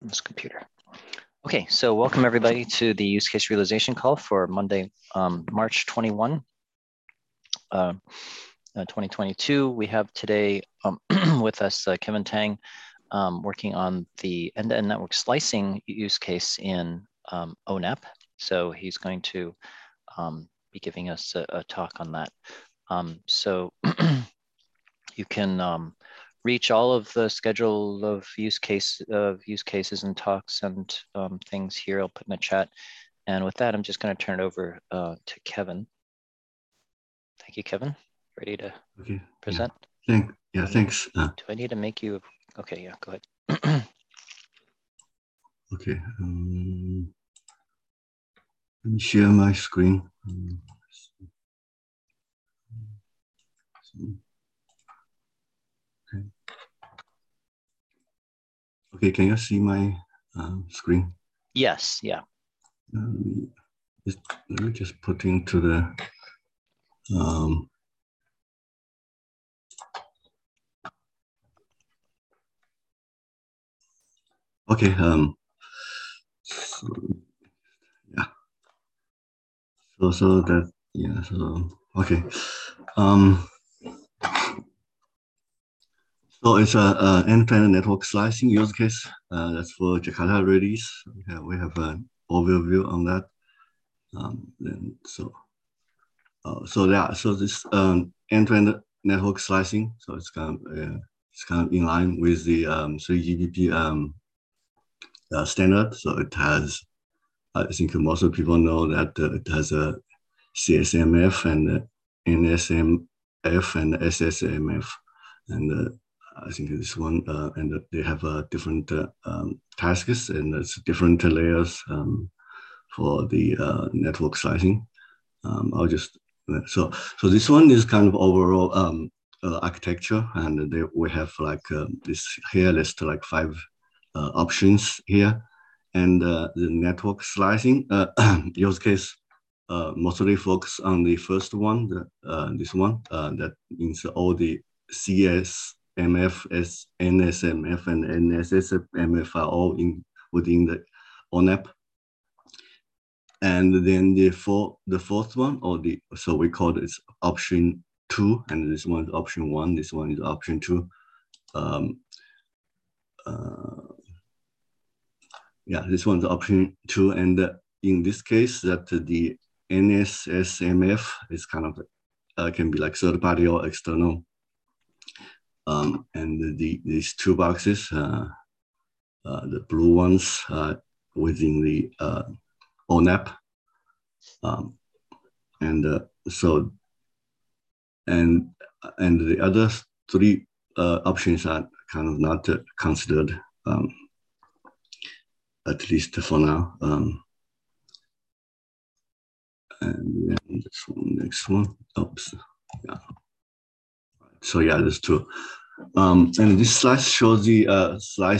this computer. Okay, so welcome everybody to the use case realization call for Monday, March 21, 2022. We have today with us Kevin Tang working on the end-to-end network slicing use case in ONAP. So he's going to be giving us a talk on that. So you can reach all of the schedule of use cases and talks and things here. I'll put in the chat. And with that, I'm just going to turn it over to Kevin. Thank you, Kevin. Ready to present? Yeah, thanks. Do I need to make you? Okay, yeah, go ahead. Okay. Let me share my screen. Okay, can you see my screen? Yes, yeah. Let me just put into the okay, so, yeah. So that, yeah, so, okay. So it's a end-to-end network slicing use case. That's for Jakarta release. We have an overview on that. So this end-to-end network slicing. So it's kind of in line with the 3GPP standard. So it has, I think most of people know that it has a CSMF and NSMF and SSMF, and I think this one, and they have different tasks and it's different layers for the network slicing. I'll just so this one is kind of overall architecture, and we have like this here list like 5 options here, and the network slicing use case mostly focus on the first one, this one that means all the CSMF, NSMF, and NSSMF are all within the ONAP. And then the fourth one, so we call this option 2, and this one is option 1. This one is option 2. Yeah, this one's option 2, and in this case, that the NSSMF is kind of can be like third party or external, and these 2 boxes, the blue ones within the ONAP, and the other 3 options are kind of not considered, at least for now. And then this one, next one. Oops. Yeah. So yeah, there's 2. And this slide shows the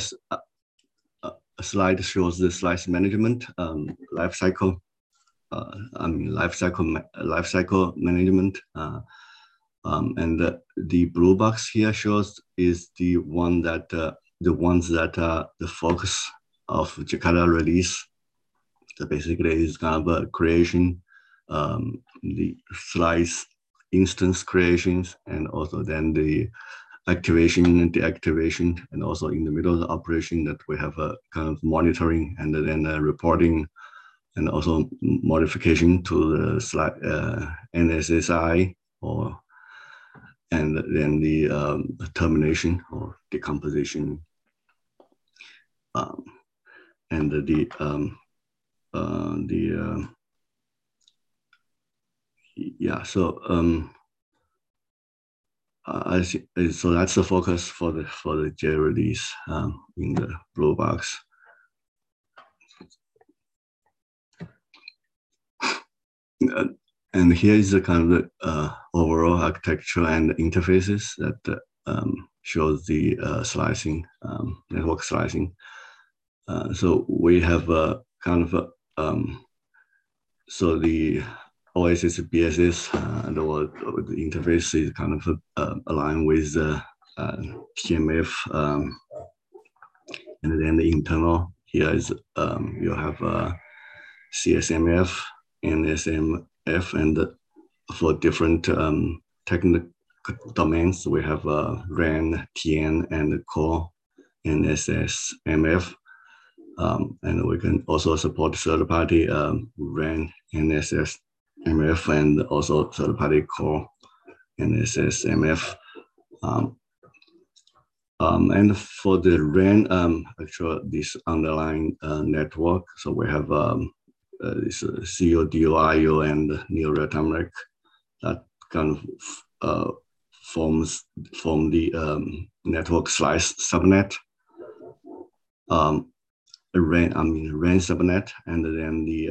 slide shows the slice management life cycle. Life cycle management. And the blue box here shows is the one that the ones that are the focus of Jakarta release. So basically, it's kind of a creation, the slice instance creations, and also then the activation and deactivation, and also in the middle of the operation that we have a kind of monitoring and then reporting, and also modification to the slide NSSI, and then the termination or decomposition, and yeah. So I see. So that's the focus for the J release in the blue box. And here is the kind of overall architecture and interfaces that shows the slicing, network slicing. So we have a kind of so the OSS, BSS, and the interface is kind of aligned with the TMF, and then the internal here is you have CSMF, NSMF, and for different technical domains, we have RAN, TN, and core NSSMF. And we can also support third-party RAN, NSSMF, and also third-party core NSSMF. And for the RAN, actually this underlying network, so we have this CODOIO and NeoReal-Time Rec that kind of form the network slice subnet. RAN subnet, and then the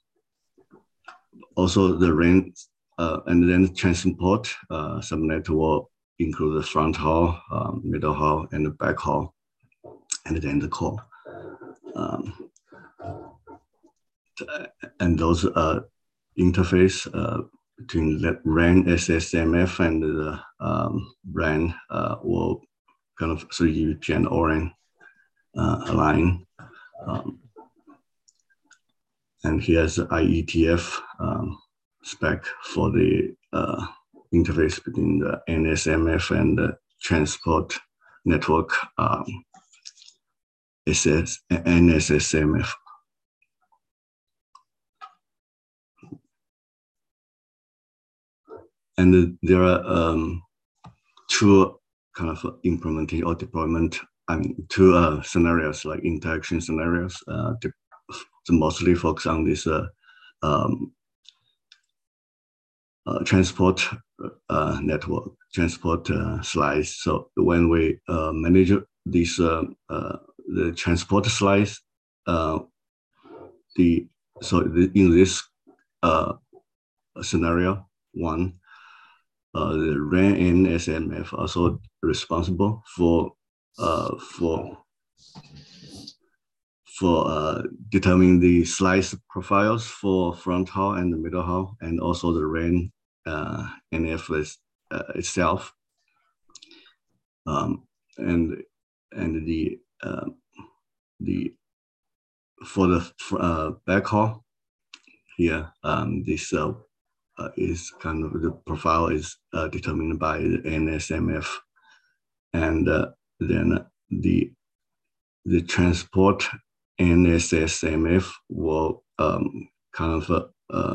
also the RAN and then transport subnet will include the front haul, middle haul, and the back haul, and then the core. And those interface between the RAN SSMF and the RAN will kind of 3GPP and ORAN align. And here's the IETF spec for the interface between the NSMF and the transport network NSSMF. And there are two kind of implementing or deployment, two scenarios, like interaction scenarios, to mostly focus on this transport network, transport slice. So when we manage this, the transport slice, in this scenario one, the RAN and SMF also responsible for determining the slice profiles for front haul and the middle haul, and also the RAN NF itself, and the for the back haul here, this is kind of the profile is determined by the NSMF, and then the transport NSSMF will kind of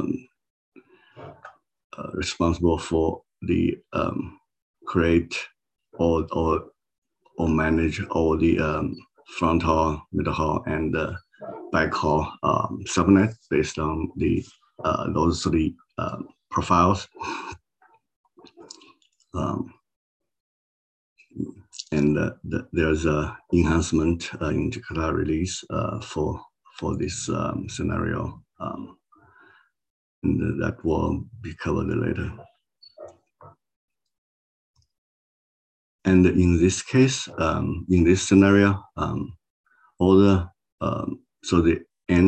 responsible for the create or manage all the front haul, middle haul, and back haul subnet based on the those three profiles. And there's a enhancement in Jakarta release for this scenario, and that will be covered later. And in this case, in this scenario, all the so the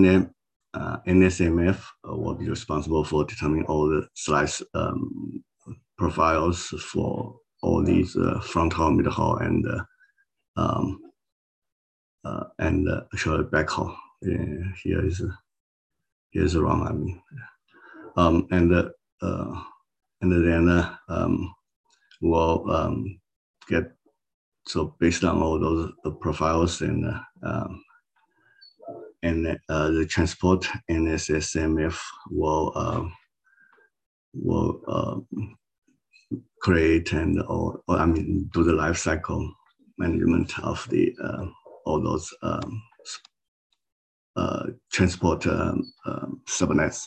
NSMF will be responsible for determining all the slice profiles for all these front haul, middle haul, and actually back haul. Here's wrong. And then we'll get, so based on all those profiles and the transport NSSMF will create and do the life cycle management of the all those transport subnets.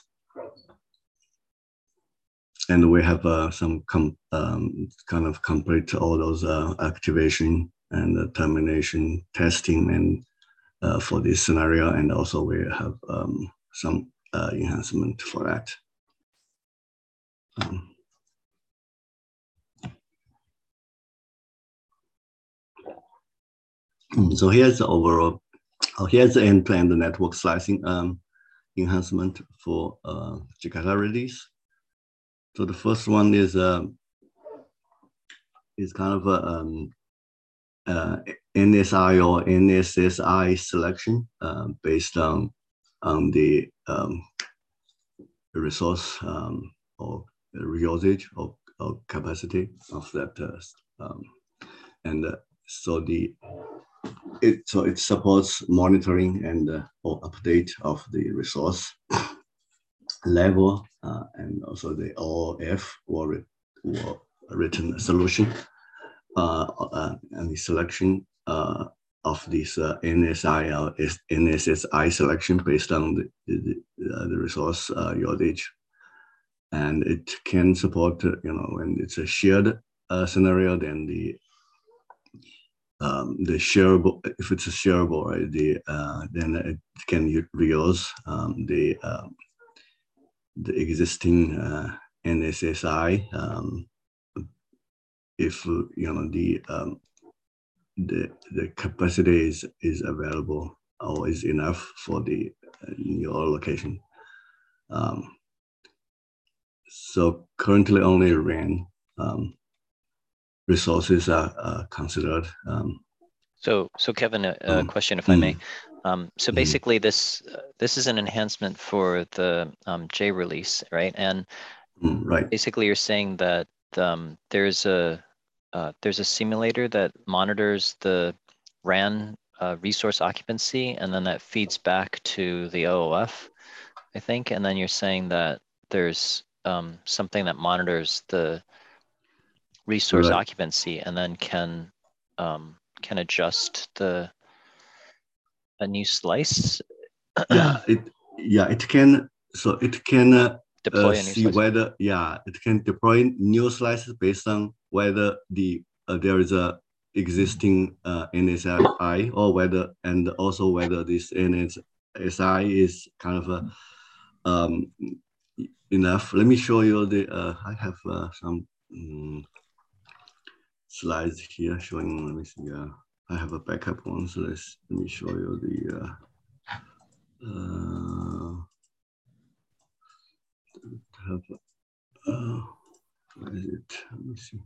And we have some kind of complete all those activation and termination testing and for this scenario, and also we have some enhancement for that. So here's the overall, here's the end-to-end network slicing enhancement for Jakarta release. So the first one is kind of NSI or NSSI selection based on the resource or usage or capacity of that and so it supports monitoring and or update of the resource level and also the OF or written solution and the selection of this NSI or NSSI selection based on the resource usage. And it can support, when it's a shared scenario, then the shareable, if it's a shareable, right, then it can reuse the existing NSSI if the capacity is available or is enough for the your location. So currently only RAN resources are considered. So Kevin, a question, if I may. So basically, this is an enhancement for the J release, right? And right. Basically, you're saying that there's a simulator that monitors the RAN resource occupancy, and then that feeds back to the OOF, I think. And then you're saying that there's something that monitors the resource occupancy, and then can adjust a new slice. It can. So it can deploy a new see slice. whether it can deploy new slices based on whether there is a existing NSI or whether this NSI is kind of enough. Let me show you I have some slides here showing. Let me see. I have a backup one, so let me show you the. Where is it? Let me see.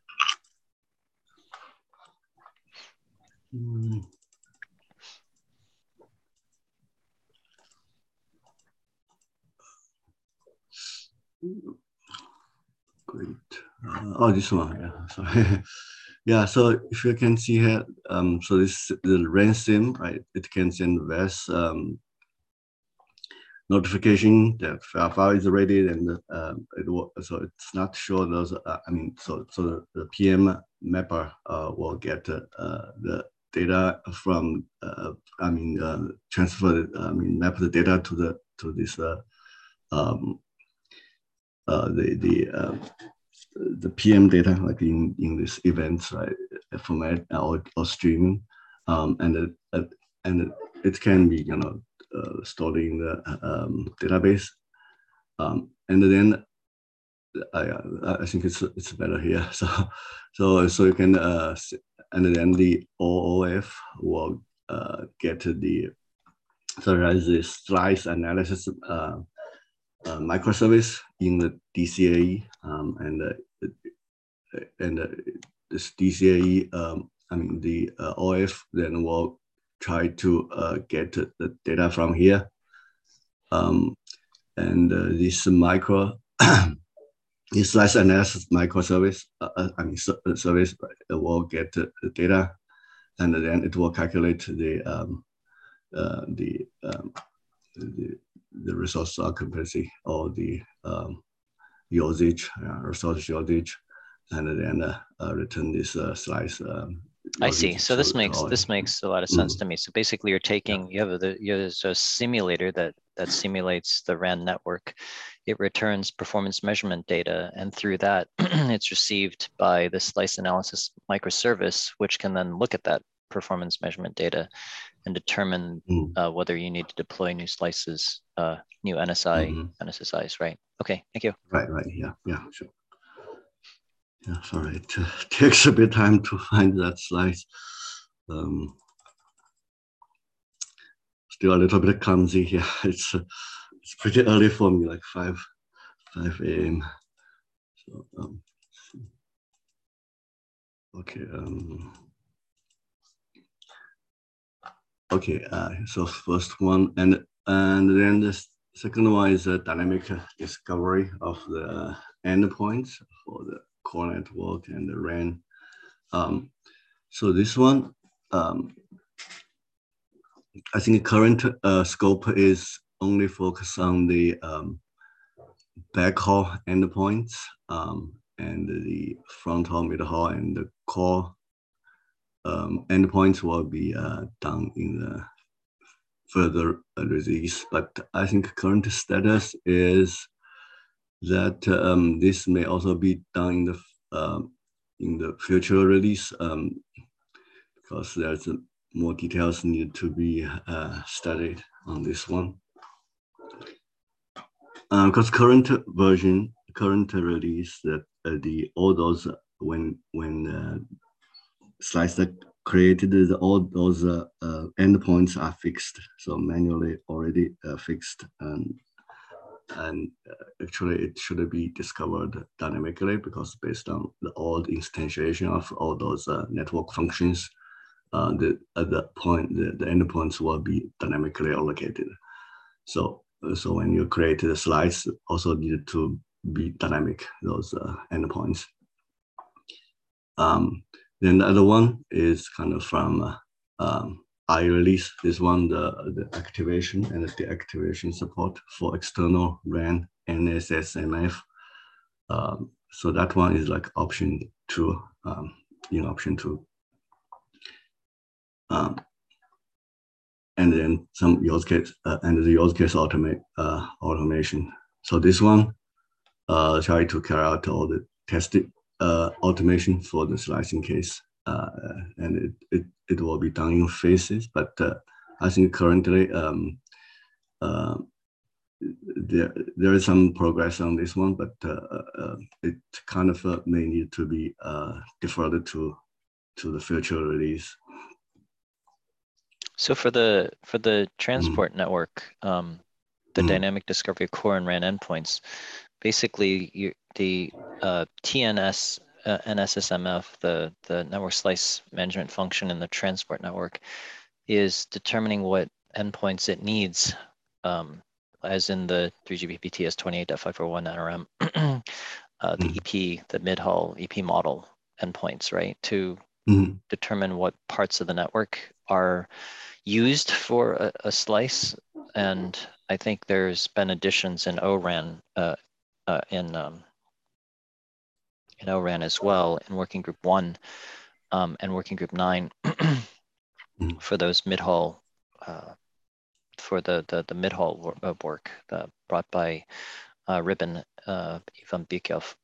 Great. This one. Yeah. Sorry. Yeah. So if you can see here, so this the RAN sim, right? It can send VAS notification that file is ready, and so it's not sure those. So the PM mapper will get the data from. Transfer. Map the data to this. The PM data, like in this event, right, format or streaming, and it can be stored in the database, and then I think it's better here. So you can and then the OOF will get the slice analysis microservice in the DCAE, and this DCAE, the OF then will try to get the data from here, and this this slice analysis microservice, service will get the data, and then it will calculate the resource occupancy or the usage, resource usage, and then return this slice. I see. So this makes a lot of sense to me. So basically, you're taking you have a simulator that simulates the RAN network. It returns performance measurement data, and through that, it's received by the slice analysis microservice, which can then look at that performance measurement data and determine whether you need to deploy new slices, new NSI, NSSIs, right? Okay, thank you. Right, yeah, sure. Yeah, sorry, it takes a bit of time to find that slice. Still a little bit clumsy here. It's pretty early for me, like 5 a.m. So, okay. Okay, so first one, and then the second one is a dynamic discovery of the endpoints for the core network and the RAN. So this one, I think current scope is only focused on the backhaul endpoints and the front haul, mid haul, and the core endpoints will be done in the further release. But I think current status is that this may also be done in the future release because there's more details need to be studied on this one. Because current version, current release, that all those when slice that created, all those endpoints are fixed, so manually already fixed, and actually it should be discovered dynamically because based on the old instantiation of all those network functions, at that point the endpoints will be dynamically allocated. So when you create the slice, also need to be dynamic, those endpoints. Then the other one is kind of from iRelease. This one, the activation and the deactivation support for external RAN and NSSMF. So that one is like option 2, in option 2. And then some use case and the use case automation. So this one try to carry out all the tested automation for the slicing case, and it will be done in phases. But I think currently there is some progress on this one, but it kind of may need to be deferred to the future release. So for the transport network, the dynamic discovery core and RAN endpoints, basically the TNS NSSMF, the network slice management function in the transport network, is determining what endpoints it needs, as in the 3GPP TS28.541 NRM, the EP, the mid-haul EP model endpoints, right? To determine what parts of the network are used for a slice. And I think there's been additions in ORAN, in ORAN as well, in Working Group 1 and Working Group 9 for those mid-haul, for the mid-haul work brought by Ribbon, Ivan Bykov.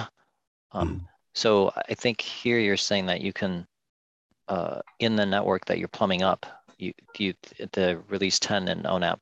So I think here you're saying that you can, in the network that you're plumbing up, the release 10 in ONAP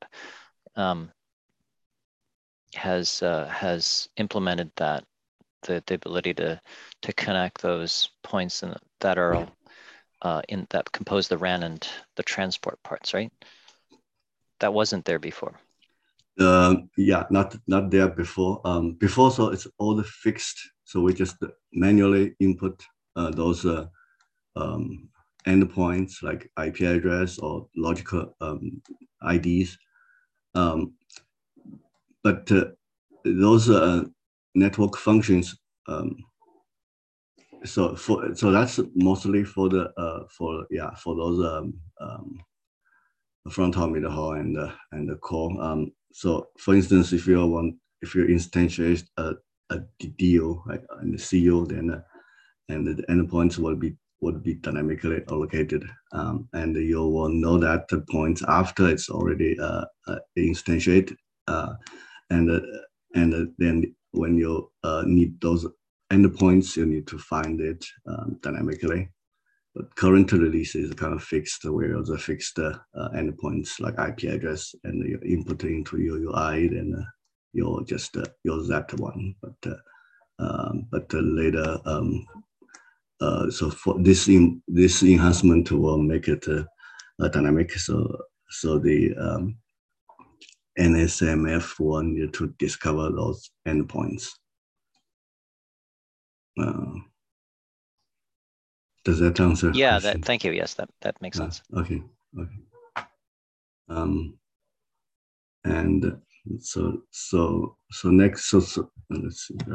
has implemented that, the ability to connect those points that are that compose the RAN and the transport parts, right? That wasn't there before. Yeah, not there before. Before, so it's all the fixed. So we just manually input those endpoints like IP address or logical IDs. But those network functions. So that's mostly for the for those front haul, mid haul, and the core. So for instance, if you instantiate a DO, right, and the CO, then and the endpoints would be dynamically allocated, and you will know that the points after it's already instantiated, and then when you need those endpoints, you need to find it dynamically. But current release is kind of fixed, where the fixed endpoints like IP address, and you input into your UI, then you'll just use that one. But later, so for this enhancement will make it dynamic. So the NSMF will need to discover those endpoints. Does that answer? Yeah, thank you. Yes, that makes sense. Okay. And so next, let's see.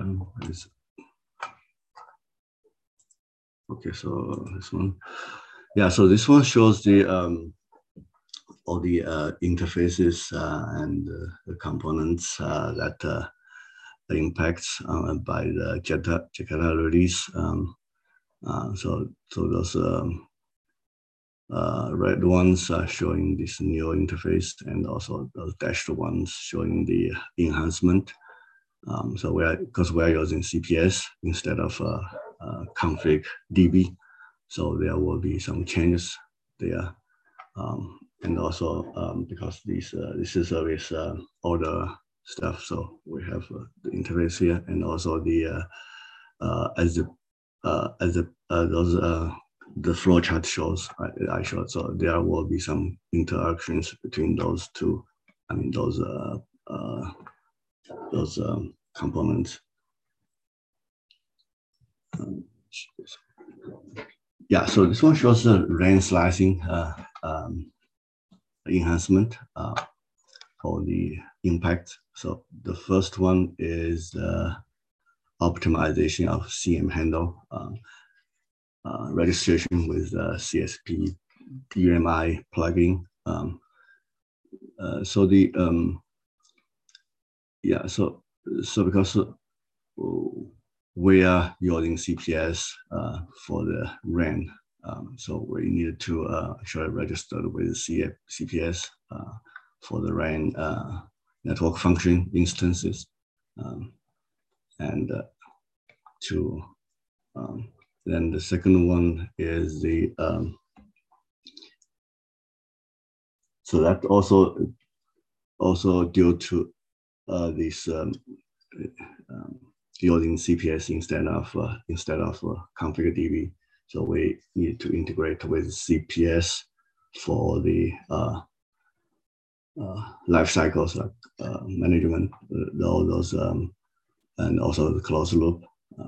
Okay, so this one, yeah. So this one shows the all the interfaces and the components that impacts by the Jakarta release. So those red ones are showing this new interface, and also those dashed ones showing the enhancement. So because we are using CPS instead of config DB, so there will be some changes there. And also because this is with all the stuff, so we have the interface here, and also the the flow chart shows, I showed. So there will be some interactions between those two. I mean those components. Yeah. So this one shows the RAN slicing enhancement for the impact. So the first one is optimization of CM handle registration with CSP DMI plugin. So the yeah, so because we are using CPS for the RAN, so we needed to actually register with CPS for the RAN network function instances, and then the second one is the so that also due to this using CPS instead of config DB. So we need to integrate with CPS for the life cycles like management, all those, and also the closed loop.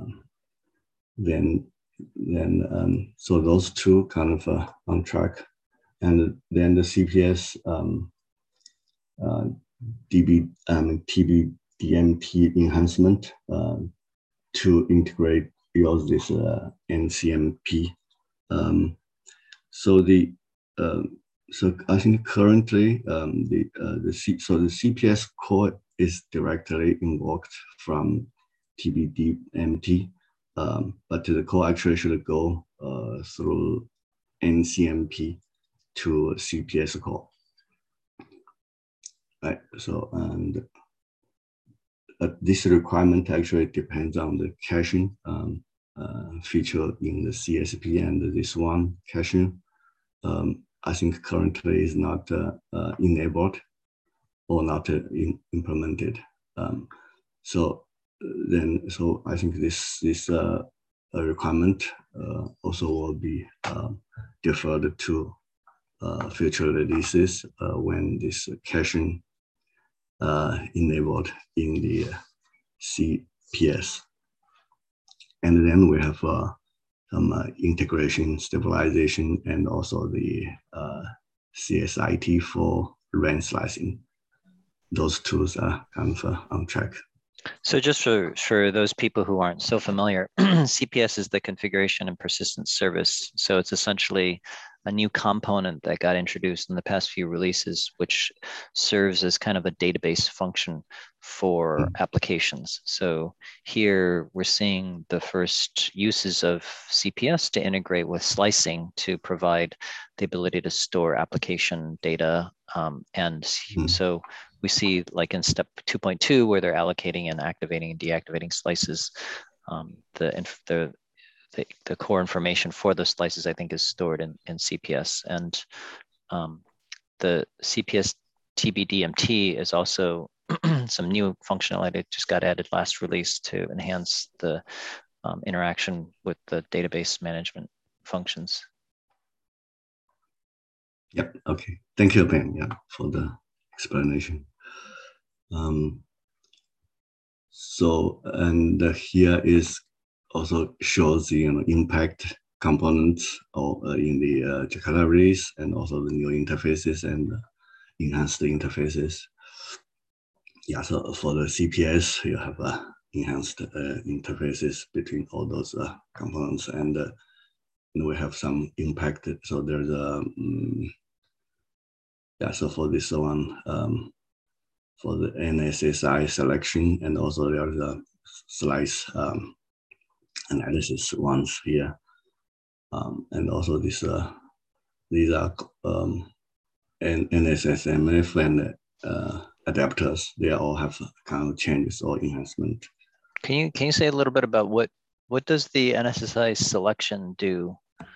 So those two kind of on track, and then the CPS TBDMT enhancement to integrate use this NCMP. So I think currently the CPS core is directly invoked from TBDMT, but the core actually should go through NCMP to CPS core. Right. So and this requirement actually depends on the caching feature in the CSP, and this one caching I think currently is not enabled or not implemented. So I think this requirement also will be deferred to future releases when this caching enabled in the CPS. And then we have some integration, stabilization, and also the CSIT for RAN slicing. Those tools are kind of on track. So just for those people who aren't so familiar, CPS is the configuration and persistence service. So it's essentially a new component that got introduced in the past few releases, which serves as kind of a database function for applications. So here we're seeing the first uses of CPS to integrate with slicing to provide the ability to store application data. So we see like in step 2.2 where they're allocating and activating and deactivating slices, the core information for those slices, I think, is stored in CPS. And the CPS TBDMT is also some new functionality that just got added last release to enhance the interaction with the database management functions. Yep. Okay. Thank you, Ben. Yeah, for the explanation. So, and here is also shows the impact components in the Jakarta release, and also the new interfaces and enhanced interfaces. Yeah, so for the CPS, you have enhanced interfaces between all those components, and we have some impact. So there's a yeah. So for this one, for the NSSI selection, and also there's a slice analysis ones here, and also this these are NSSMF and adapters. They all have kind of changes or enhancement. Can you say a little bit about what does the NSSI selection do?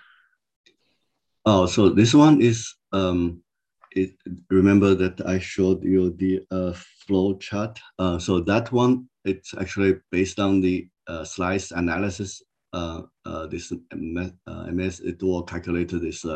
Oh, so this one is remember that I showed you the flow chart. So that one, it's actually based on the slice analysis. This MS, it will calculate this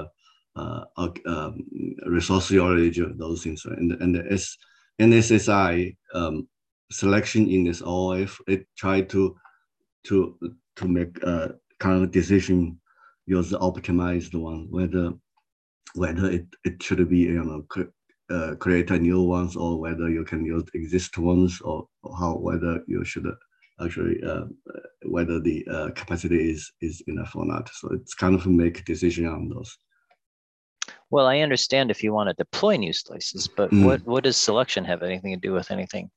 resource storage, those things. And the NSSI selection in this OOF, it tried to make a kind of decision, use the optimized one, whether it should be, create a new ones, or whether you can use exist ones, or whether you should actually whether the capacity is enough or not. So it's kind of make a decision on those. Well, I understand if you want to deploy new slices, but what does selection have anything to do with anything?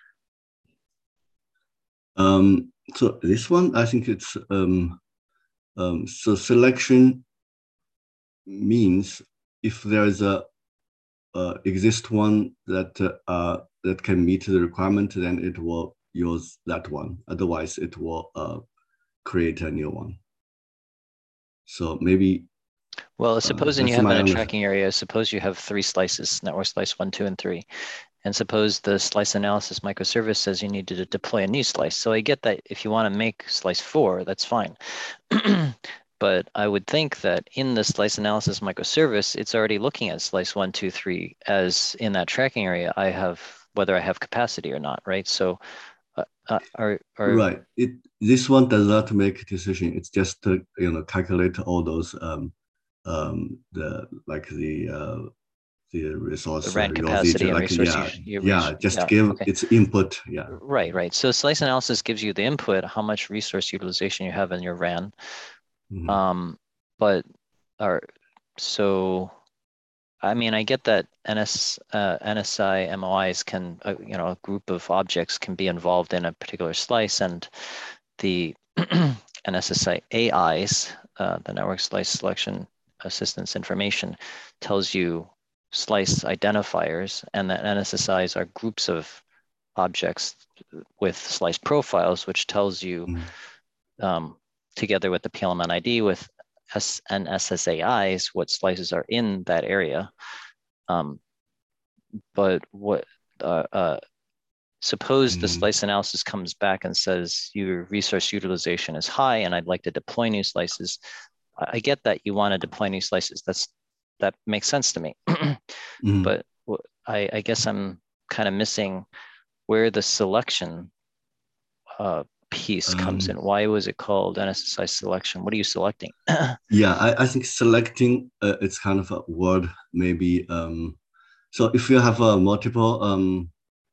So this one, I think it's so selection means if there's a exist one that that can meet the requirement, then it will use that one. Otherwise, it will create a new one. So maybe. Well, supposing you have in a tracking area, suppose you have 3 slices, network slice 1, 2, and 3. And suppose the slice analysis microservice says you need to deploy a new slice. So I get that if you want to make slice 4, that's fine. But I would think that in the slice analysis microservice, it's already looking at slice 1, 2, 3 as in that tracking area. I have whether I have capacity or not, right? So, right. This one does not make a decision. It's just to calculate all those the resource, the RAN capacity and resource. Give its input. Yeah. Right. So slice analysis gives you the input, how much resource utilization you have in your RAN. So I mean, I get that NSI MOIs can, a group of objects can be involved in a particular slice, and the NSSI AIs, the network slice selection assistance information, tells you slice identifiers, and that NSSIs are groups of objects with slice profiles, which tells you, together with the PLMN ID, with NSSAIs, what slices are in that area. But what suppose the slice analysis comes back and says your resource utilization is high and I'd like to deploy new slices. I get that you want to deploy new slices. That makes sense to me. But I guess I'm kind of missing where the selection piece comes in. Why was it called NSSI selection? What are you selecting? Yeah, I think selecting it's kind of a word maybe. So if you have multiple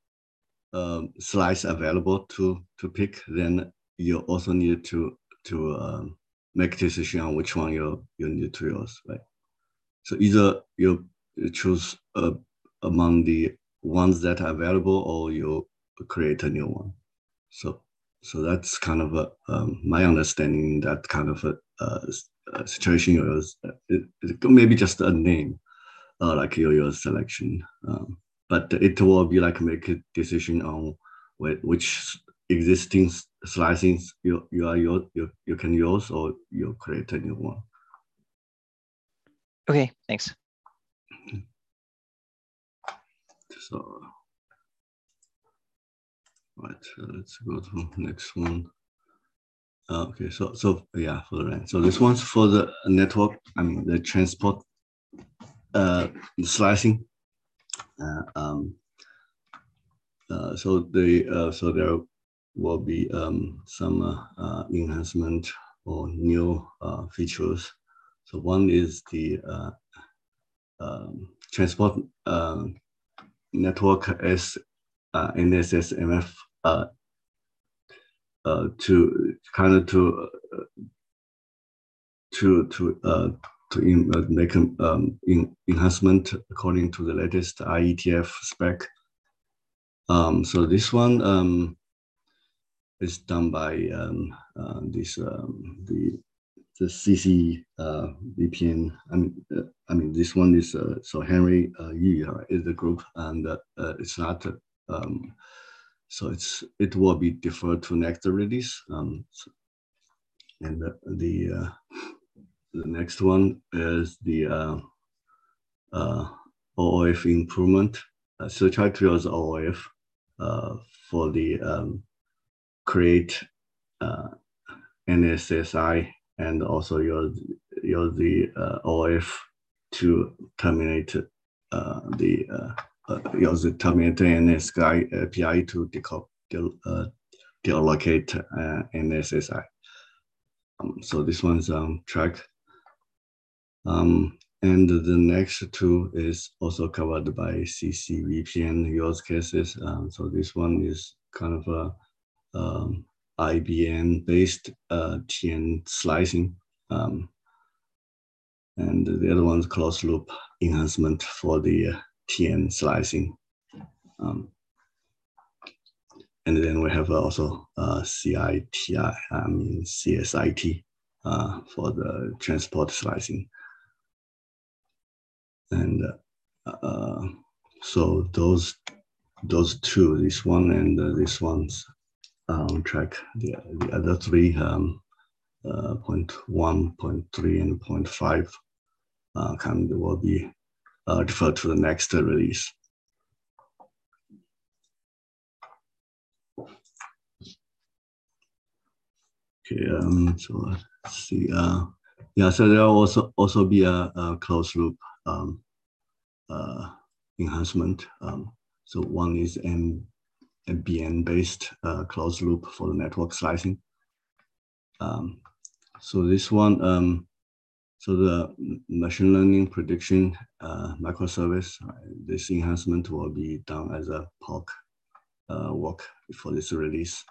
slice available to pick, then you also need to make a decision on which one you need to use, right? So either you choose among the ones that are available, or you create a new one. So that's kind of my understanding. That kind of a situation is maybe just a name, like your selection, but it will be like make a decision on which existing slicings you can use, or you create a new one. Okay, thanks. So, right, let's go to next one. Okay, so yeah, for the RAN. So this one's for the network. I mean the transport slicing. So there will be some enhancement or new features. So one is the transport network as NSSMF to kind of to make an enhancement according to the latest IETF spec. So this one is done by the CC VPN. I mean, this one is so Henry Yu is the group, and it's not. So it will be deferred to next release. And the next one is the OOF improvement. So try to use OOF for the create NSSI, and also use the OOF to terminate use the terminate NSSI API to deallocate NSSI. So this one's on track. And the next two is also covered by CC VPN use cases. So this one is kind of a IBM based TN slicing. And the other one's closed loop enhancement for the TN slicing. And then we have also CSIT for the transport slicing. And so those two, this one and this one's on track. The other three, 0.1, 0.3, and 0.5 will be deferred to the next release. Okay, so let's see. Yeah, so there will also be a closed loop enhancement. So one is MBN based closed loop for the network slicing. So this one, so the machine learning prediction microservice, this enhancement will be done as a POC work for this release.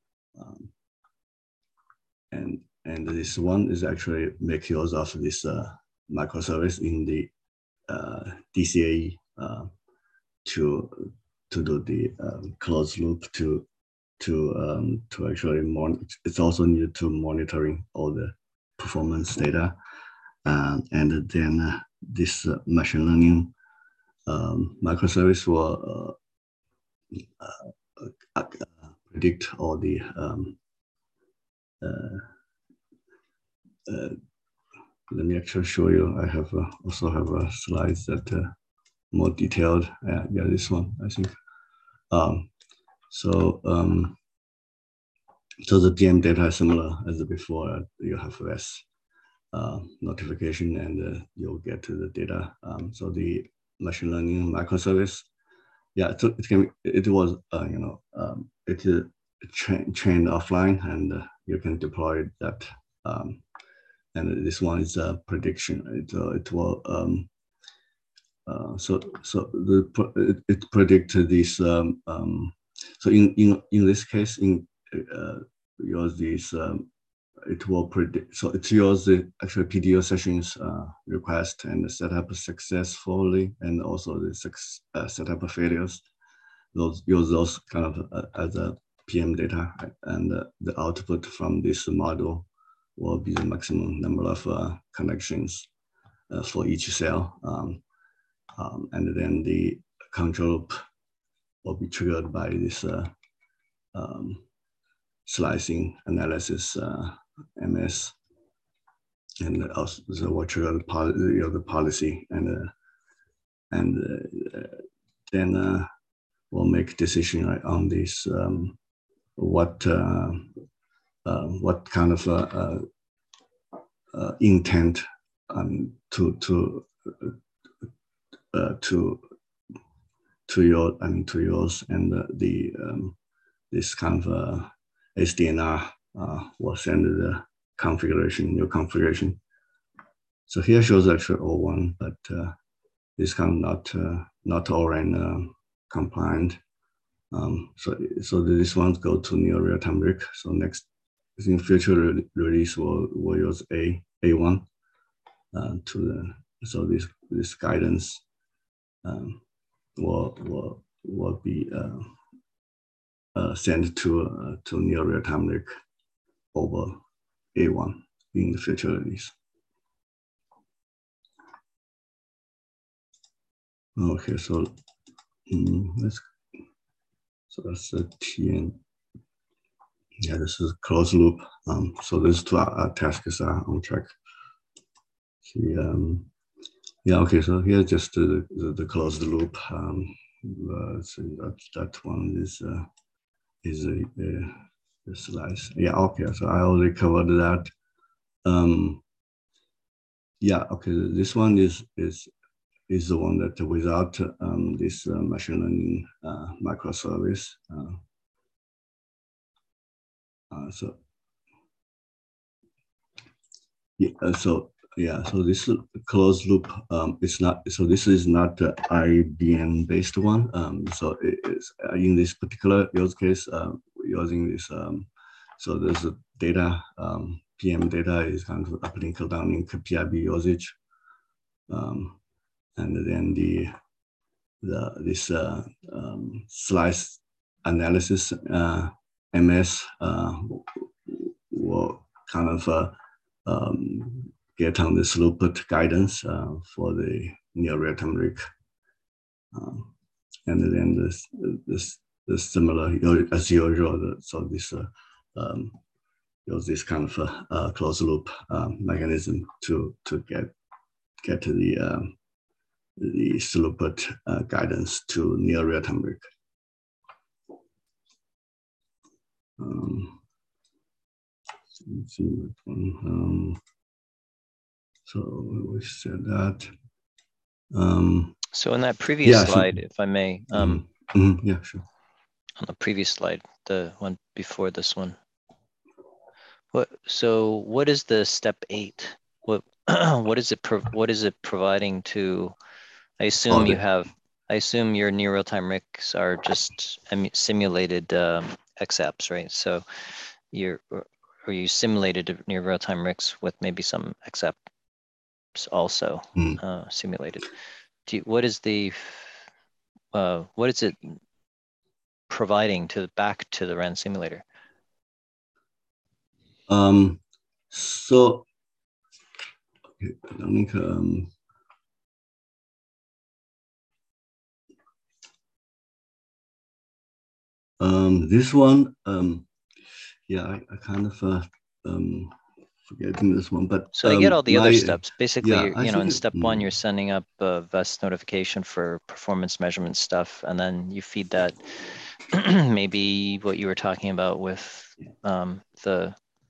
And this one is actually make use of this microservice in the DCAE to do the closed loop to actually it's also needed to monitoring all the performance data, and then this machine learning microservice will predict all the let me actually show you. I have also have slides that more detailed. Yeah, this one I think. So the PM data is similar as before. You have less notification, and you'll get to the data. So the machine learning microservice, yeah, so it was it trained offline, and you can deploy that. And this one is a prediction. It will it predicted this. So in this case, use this. It will predict. So it uses the actual PDO sessions request and set up successfully, and also the setup failures. Use those kind of as a PM data, and the output from this model will be the maximum number of connections for each cell. And then the control loop will be triggered by this slicing analysis MS, and also will trigger the policy, and then we'll make decision on this what kind of intent to yours, and the this kind of SDNR will send the new configuration. So here shows actually O1, but this kind of not ORAN compliant. So this one go to near real-time rig. So next, in future release will use A1 to the, so this guidance will be sent to near real-time rig over A1 in the future release. Okay, so so that's the TN. Yeah, this is closed loop. So these two tasks are on track. See, yeah, okay. So here just the closed loop. So that one is a slice. Yeah, okay. So I already covered that. Yeah, okay. This one is the one that without this machine learning microservice. So yeah, so this closed loop it's not, so this is not the IBM based one. So it is in this particular use case using this. So there's a data PM data is kind of uplink downlink PIB usage, and then this slice analysis MS will kind of get on the throughput guidance for the near real-time rig, and then the similar as usual. So this use this kind of closed loop mechanism to get to the throughput guidance to near real-time rig. Let's see which one. So we said that. So in that previous slide, if I may, yeah, sure. On the previous slide, the one before this one. What is the step 8? What is it providing to? I assume I assume your near real-time rigs are just simulated XApps, right? So you simulated near real-time rigs with maybe some XApps also simulated. What is it providing back to the RAN simulator? So I think this one, yeah, I kind of forgetting this one, but so I get all the other steps. Basically, yeah, you know, in step 1, you're sending up a VEST notification for performance measurement stuff, and then you feed that. Maybe what you were talking about with the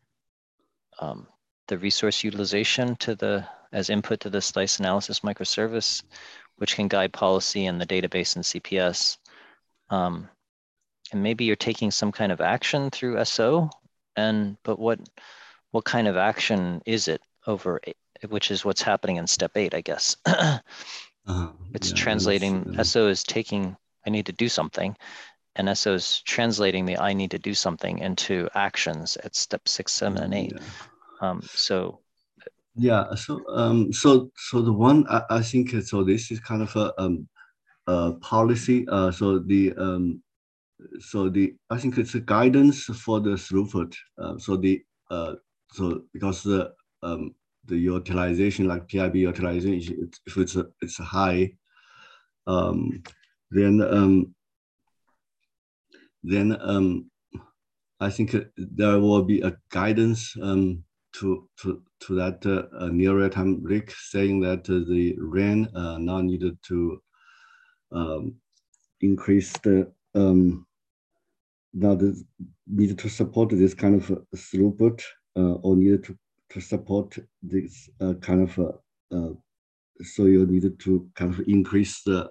resource utilization as input to the slice analysis microservice, which can guide policy in the database and CPS. And maybe you're taking some kind of action through SO, but what kind of action is it over, which is what's happening in step 8, I guess. It's translating, SO is taking, I need to do something, and SO is translating the I need to do something into actions at step 6, 7, and 8. So the one I think, so this is kind of a policy. I think it's a guidance for the throughput. So because the utilization, like PIB utilization, if it's high, then I think there will be a guidance to that near real-time rig, saying that the RAN now needed to increase the needed to support this kind of throughput, or needed to support this kind of so you needed to kind of increase the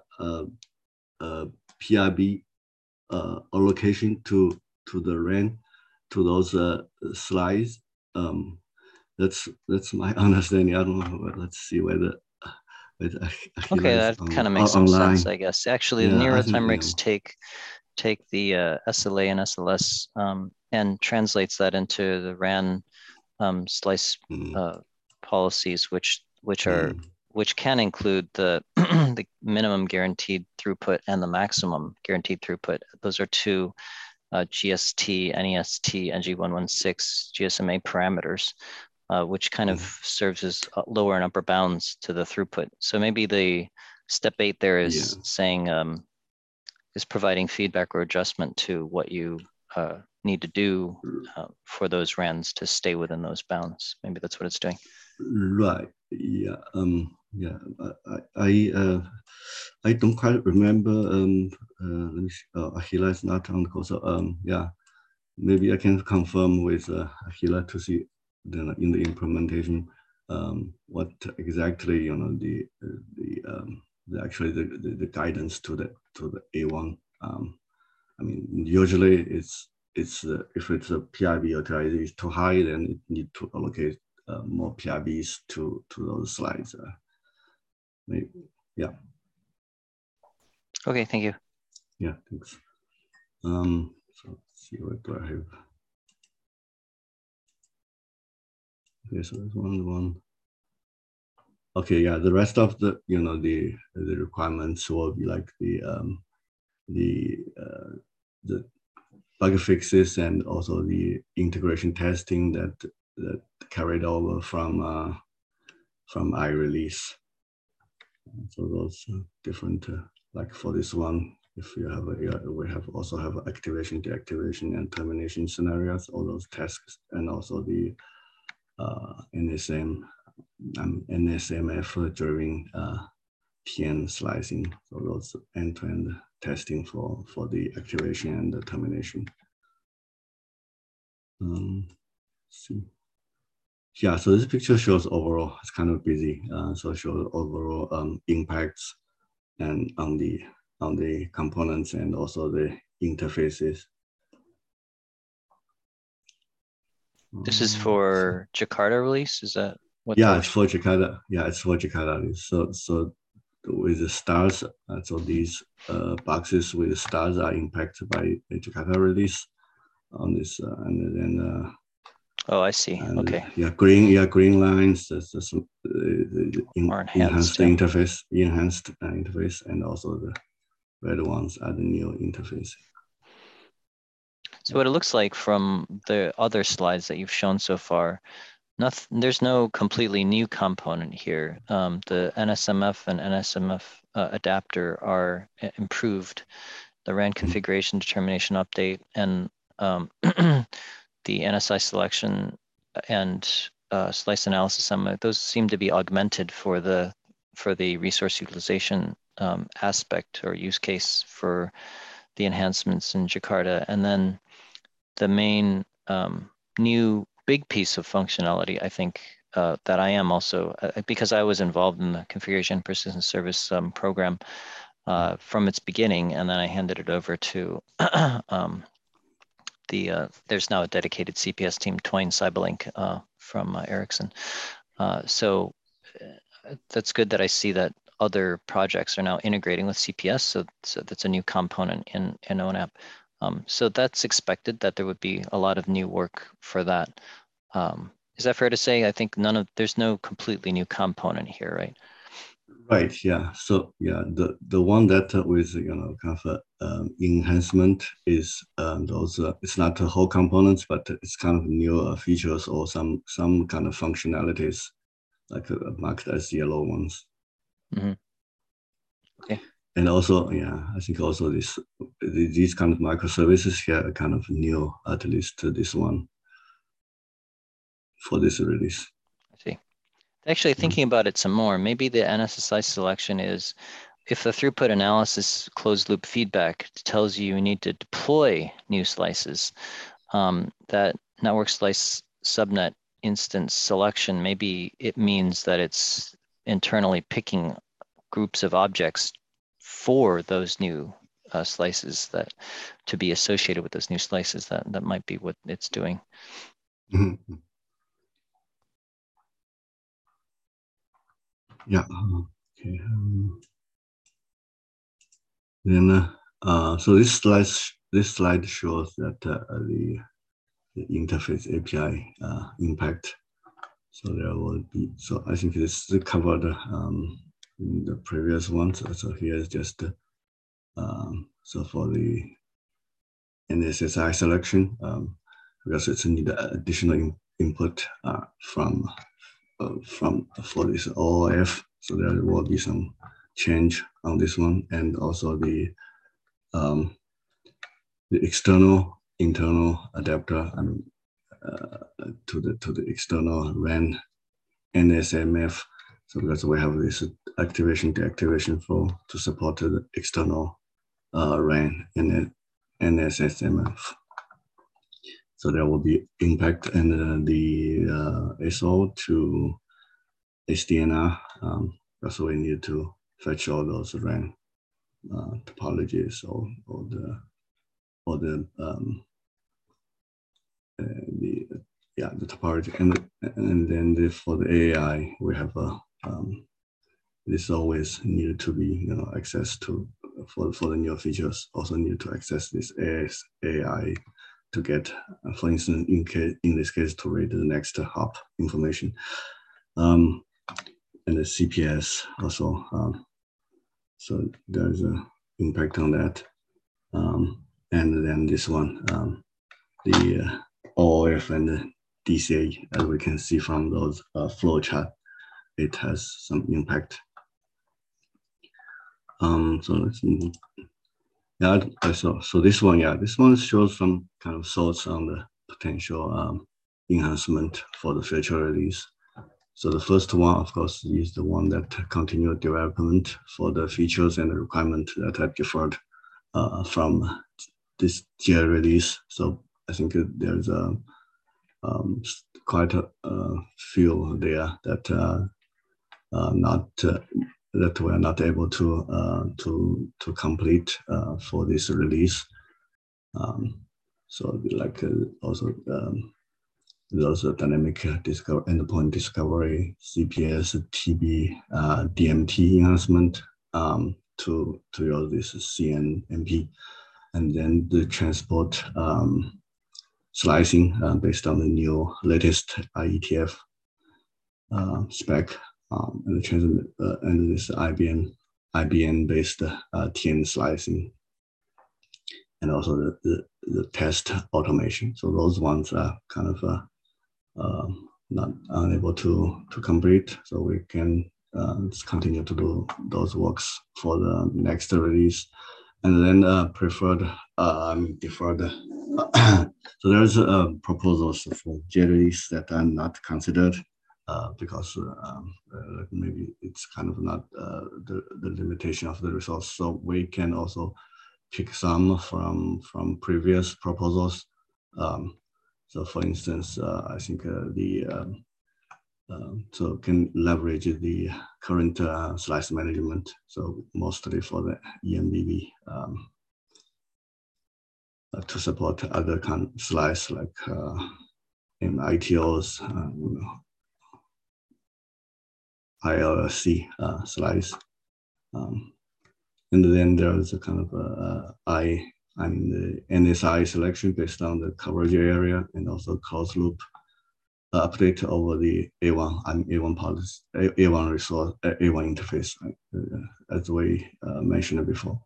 PIB allocation to the RAN, to those slides. That's my understanding. I don't know. Let's see whether with Okay, Achilles that kind of makes some sense, online. I guess. Actually, the Yeah, I think NeuroTimeRigs take the SLA and SLS and translates that into the RAN slice policies, which can include the the minimum guaranteed throughput and the maximum guaranteed throughput. Those are two GST, NEST, NG116 GSMA parameters, which kind of serves as lower and upper bounds to the throughput. So maybe the step 8 there is saying is providing feedback or adjustment to what you need to do for those RANs to stay within those bounds. Maybe that's what it's doing. Right. Yeah. Yeah. I don't quite remember. Let me see. Ahila is not on the call, so yeah. Maybe I can confirm with Ahila to see in the implementation what exactly actually the guidance to the A1. I mean, usually it's if it's a PIV utilization is too high, then it need to allocate more PIVs to those slides. Maybe, yeah. Okay, thank you. Yeah, thanks. So let's see what do I have. Okay, so there's one. Okay, yeah, the rest of the the requirements will be like the bug fixes and also the integration testing that carried over from iRelease. So those different, like for this one, if you have we also have activation, deactivation, and termination scenarios, all those tasks, and also the NSMF driven PN slicing. So those end-to-end testing for the activation and the termination. Let's see. Yeah, so this picture shows overall, it's kind of busy. So it shows overall impacts and on the components and also the interfaces. This is for Jakarta release, is that what? Yeah, it's for Jakarta. Yeah, it's for Jakarta release. So with the stars, so these boxes with the stars are impacted by the Jakarta release on this, and then. Oh, I see. Okay. Yeah, green lines. That's the enhanced interface, and also the red ones are the new interface. So what it looks like from the other slides that you've shown so far, there's no completely new component here. The NSMF and NSMF adapter are improved. The RAN configuration determination update and the NSI selection and slice analysis, those seem to be augmented for the resource utilization aspect or use case for the enhancements in Jakarta. And then the main new big piece of functionality, I think, that I am also, because I was involved in the configuration persistence service program from its beginning, and then I handed it over to there's now a dedicated CPS team, Twain Cyberlink from Ericsson. So that's good that I see that other projects are now integrating with CPS. So that's a new component in ONAP. So that's expected that there would be a lot of new work for that. Is that fair to say? I think there's no completely new component here, right? Right. Yeah. So yeah, the one that with kind of enhancement is those. It's not the whole components, but it's kind of new features or some kind of functionalities, like marked as yellow ones. Mm-hmm. Okay. And also, yeah, I think also these kind of microservices here are kind of new, at least to this one for this release. I see. Actually, thinking about it some more, maybe the NSSI selection is if the throughput analysis closed loop feedback tells you need to deploy new slices, that network slice subnet instance selection, maybe it means that it's internally picking groups of objects for those new slices that to be associated with those new slices. That might be what it's doing. Yeah. Okay. Then so this slide shows that the interface API impact. So there will be, so I think this is covered in the previous one. So here is just so for the NSSI selection, because it's need additional input from for this OOF. So there will be some change on this one, and also the external internal adapter to the external RAN NSMF. So because we have this activation deactivation flow to support the external RAN and NSSMF. So there will be impact and the SO to SDNR. Because we need to fetch all those RAN topologies or the topology, and then for the AI we have this always needed to be access to for the new features, also need to access this AI to get for instance in this case to read the next hop information, and the CPS also, so there's an impact on that, and then this one, the OOF and the DCA, as we can see from those flow chart, it has some impact. So let's move. Yeah, so this one shows some kind of thoughts on the potential enhancement for the future release. So the first one, of course, is the one that continued development for the features and the requirement that are deferred from this GA release. So I think there's quite a few there that that we're not able to complete for this release. So like also those dynamic endpoint discovery, CPS, TB, DMT enhancement to use this CNMP, and then the transport slicing based on the new latest IETF spec, and the transmit and this IBM based TN slicing, and also the test automation. So those ones are kind of not unable to complete. So we can continue to do those works for the next release, and then preferred deferred. So there's proposals for GA release that are not considered because maybe it's kind of not the limitation of the resource. So we can also pick some from previous proposals. So for instance, I think so can leverage the current slice management. So mostly for the EMBB to support other kind of slice like ITOs, ILC slice. And then there's a kind of the NSI selection based on the coverage area, and also closed loop update over the A1 policy, A1 resource, A1 interface, as we mentioned before.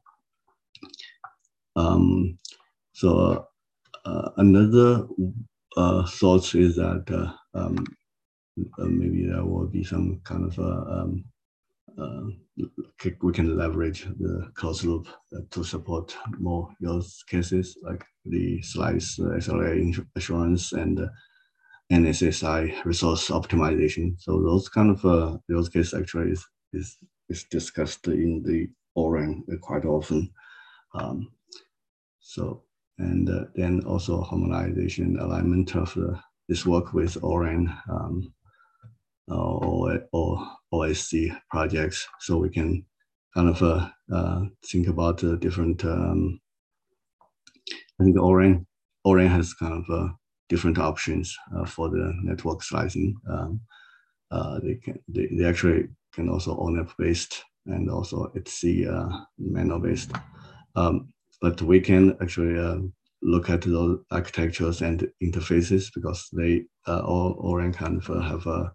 So another thought is that maybe there will be some kind of we can leverage the closed loop to support more use cases like the slice SLA assurance and NSSI resource optimization. So those kind of use case actually is discussed in the ORAN quite often. So and then also harmonization alignment of this work with ORAN or OSC projects, so we can kind of think about different. I think ORAN has kind of different options for the network slicing. They actually can also ONAP based and also it's the manual based. But we can actually look at those architectures and interfaces because they all kind of have a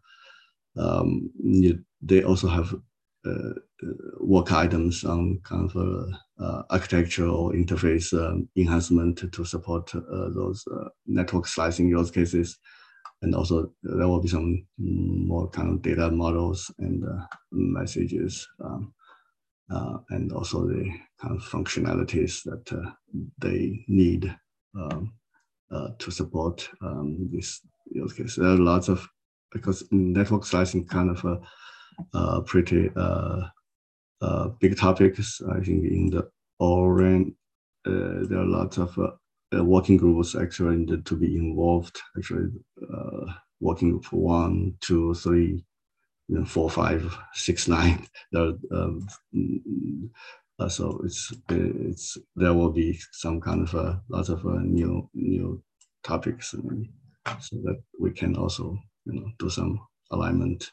they also have work items on kind of architecture or interface enhancement to support those network slicing use cases. And also there will be some more kind of data models and messages, and also the kind of functionalities that they need to support this use case. There are lots of, because network slicing kind of a pretty big topics. I think in the ORAN, there are lots of working groups actually need to be involved. Actually, working group 1, 2, 3, 4, 5, 6, 9. There, so it's there will be some kind of lots of new topics, so that we can also do some alignment.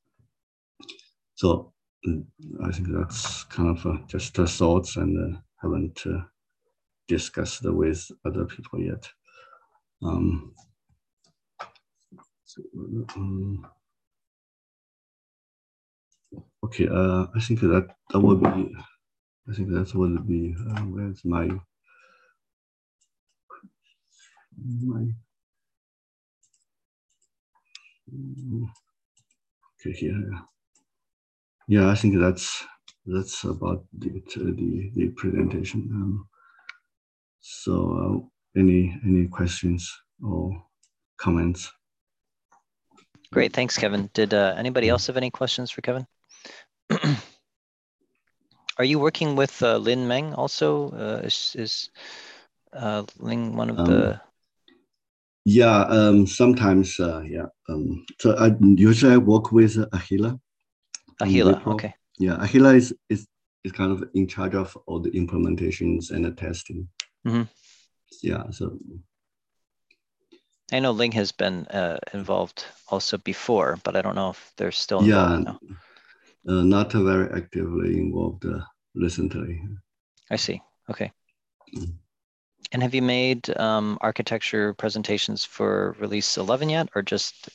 So I think that's kind of just thoughts, and haven't discussed with other people yet. Okay, I think that would be. I think that would be. Where's my okay, here. Yeah, I think that's about the presentation. So any questions or comments? Great, thanks, Kevin. Did anybody else have any questions for Kevin? Are you working with Lin Meng also? Is Ling one of the? Yeah, sometimes, yeah. So I usually work with Ahila. Ahila, okay. Yeah, Ahila is kind of in charge of all the implementations and the testing. Mm-hmm. Yeah, so. I know Ling has been involved also before, but I don't know if they're still involved now. Not very actively involved recently. I see, okay. And have you made architecture presentations for release 11 yet, or just?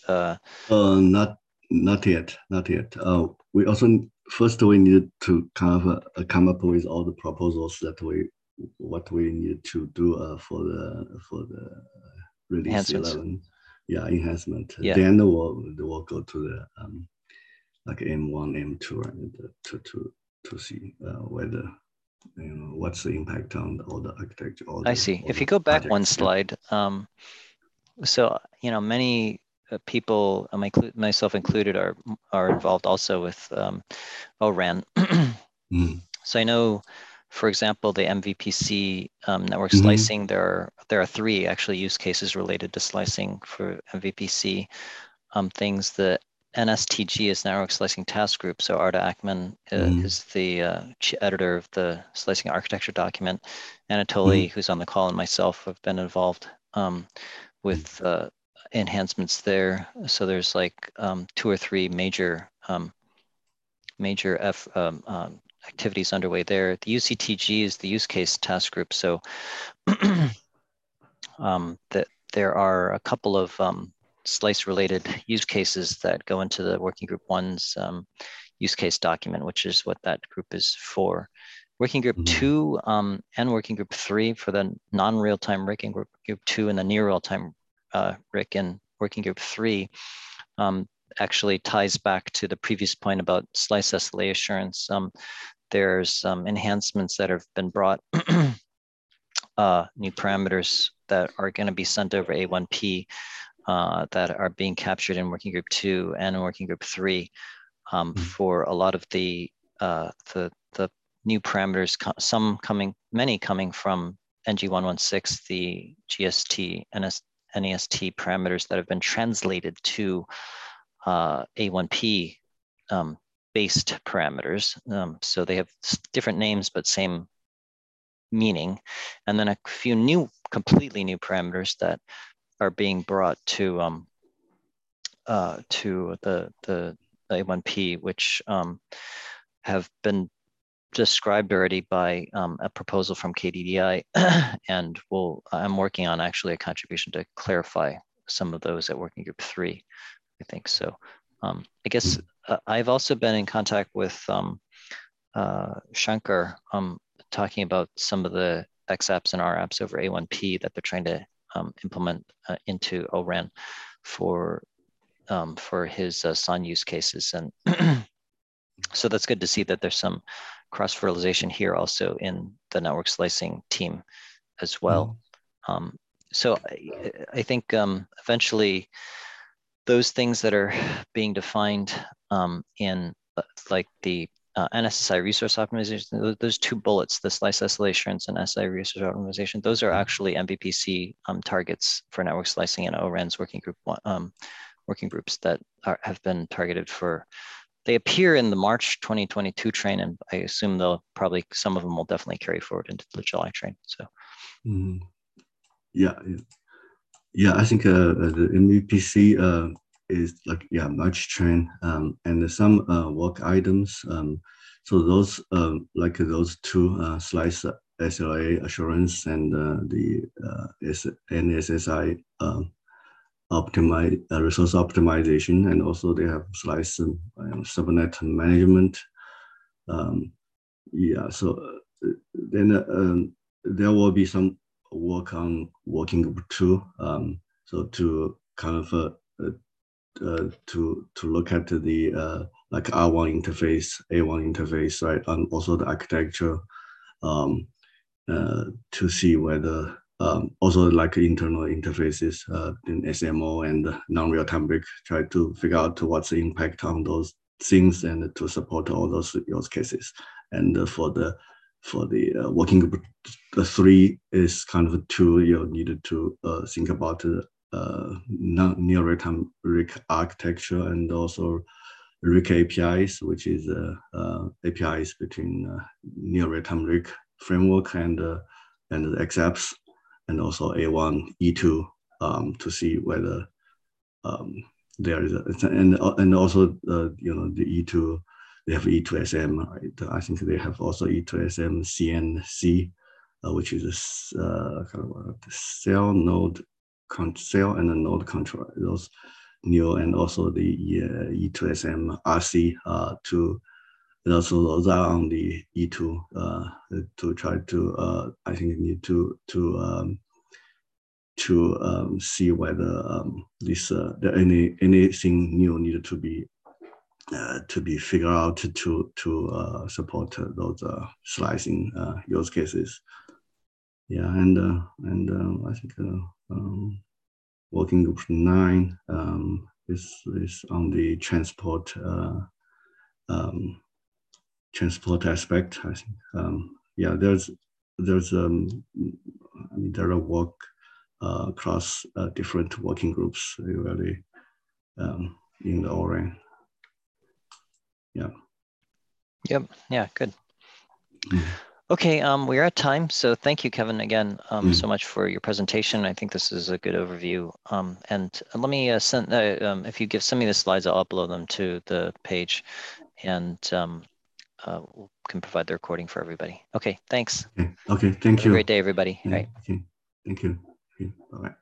Not yet. We also first we need to kind of come up with all the proposals that what we need to do for the release 11. Yeah, enhancement. Yeah. Then we'll go to the like M1, M2, and to see whether what's the impact on all the architecture. I see. If you go back one slide, so many people, myself included, are involved also with ORAN. So I know, for example, the MVPC network slicing. There are 3 actually use cases related to slicing for MVPC things. The NSTG is Network Slicing Task Group. So Arda Akman is the editor of the slicing architecture document. Anatoly, who's on the call, and myself have been involved with enhancements there. So there's like 2 or 3 major activities underway there. The UCTG is the use case task group. So there are a couple of slice-related use cases that go into the Working Group 1's use case document, which is what that group is for. Working Group 2 and Working Group 3 for the non-real-time RIC, and Group 2 and the near real-time RIC, and Working Group 3 actually ties back to the previous point about slice SLA assurance. There's enhancements that have been brought, new parameters that are going to be sent over A1P that are being captured in Working Group 2 and in Working Group 3 for a lot of the new parameters, many coming from NG116, the GST, NEST parameters that have been translated to A1P based parameters. So they have different names, but same meaning. And then a few completely new parameters that are being brought to the A1P, which have been described already by a proposal from KDDI, and I'm working on actually a contribution to clarify some of those at Working Group 3, I think. So I guess I've also been in contact with Shankar, talking about some of the XApps and RApps over A1P that they're trying to implement into ORAN for his SON use cases. And so that's good to see that there's some cross-fertilization here also in the network slicing team as well. So I think eventually those things that are being defined in like the NSSI resource optimization, those 2 bullets, the slice SLA assurance and SI resource optimization, those are actually MVPC targets for network slicing and ORAN's working groups that have been targeted for. They appear in the March 2022 train, and I assume some of them will definitely carry forward into the July train. So, yeah, I think the MVPC is like March train, and some work items. So those like those 2 slice SLA assurance and the NSSI resource optimization, and also they have slice subnet management. So then there will be some work on Working Group 2. So to kind of to look at the like R1 interface, A1 interface, right, and also the architecture, to see whether also like internal interfaces in SMO and non-real-time brick, try to figure out what's the impact on those things and to support all those use cases. And for the Working Group 3 is kind of a tool you needed to think about near real-time RIC architecture, and also RIC APIs, which is APIs between near real-time RIC framework and the XApps, and also A1, E2, to see whether there is and also the E2, they have E2SM, right? I think they have also E2SM CNC, which is kind of the cell and the node control, those new, and also the E2SM RC and also those are on the E2 to try to I think need to see whether there anything new needed to be figured out to support those slicing use cases. Yeah, and I think Working Group 9 is on the transport aspect. I think there's I mean, there are work across different working groups really in the ORAN. Yep. Yeah. Good. Okay, we're at time, so thank you, Kevin, again, so much for your presentation. I think this is a good overview. And let me send, if you send me the slides, I'll upload them to the page, and can provide the recording for everybody. Okay, thanks. Okay, thank you. Have a great day, everybody. Yeah, right. Okay, thank you. Okay, bye-bye.